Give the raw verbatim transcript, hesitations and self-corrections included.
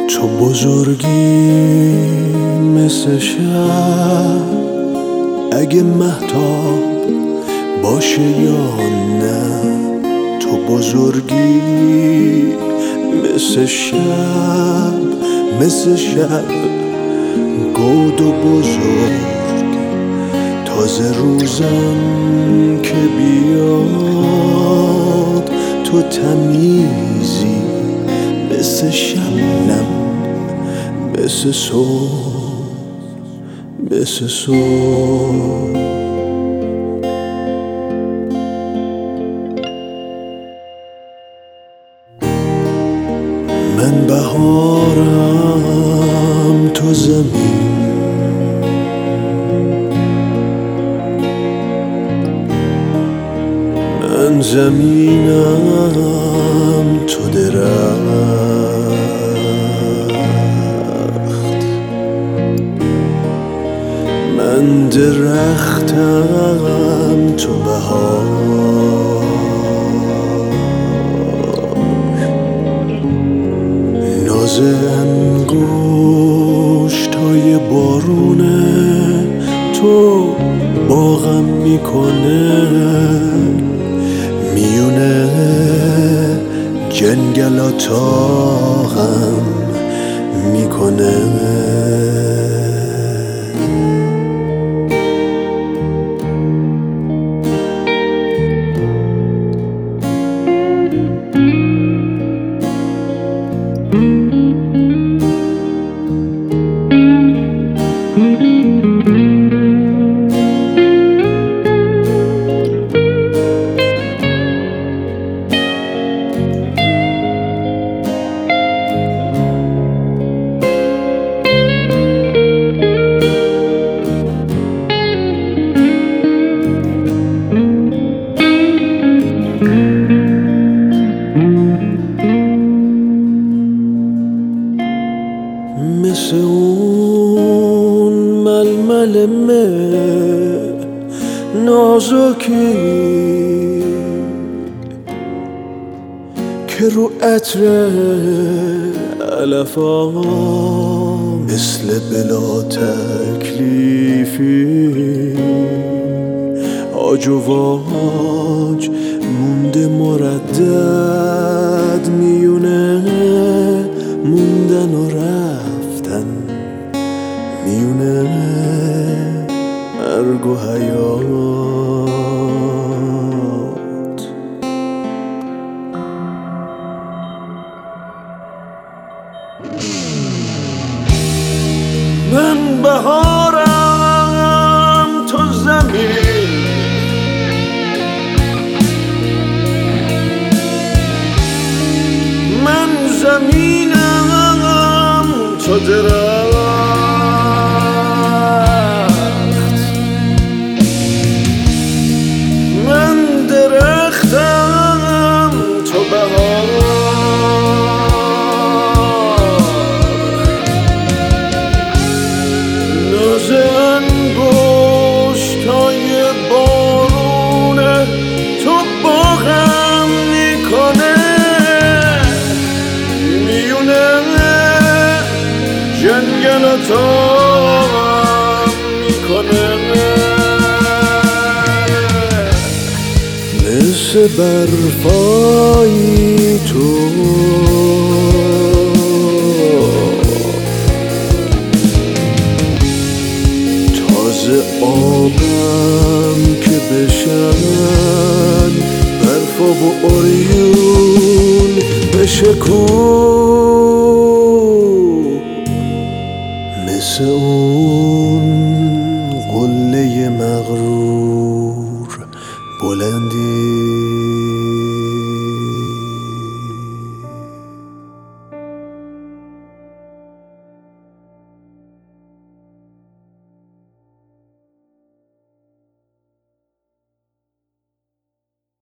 تو بزرگی مثل شب، اگه مهتاب باشه یا نه. تو بزرگی مثل شب، مثل شب گود و بزرگ. تازه روزم که بیاد تو تمیزی مثل شبنم، مثل صبح، مثل صبح. من بهارم تو زمین، من زمینم تو درخت، من درختم تو بهار. ناز انگشتای بارونه تو باغم میکنه، میونه جنگل اتاقم میکنه. مثل اون ململ مه نازکی که رو عطر علفا مثل بلا تکلیفی آج و واج مونده مردد، میونه موندن و رفتن، میونه مرگ و حیات. من بهارم تو زمین، من زمینم تو درخت، من درختم تو بهار. ناز انگشتای بارونه تو باغم میکنه، جنگل اتاقم میکنه. مثل برفایی تو تازه آبم که بشن برفا و عیون بشکن. مثل اون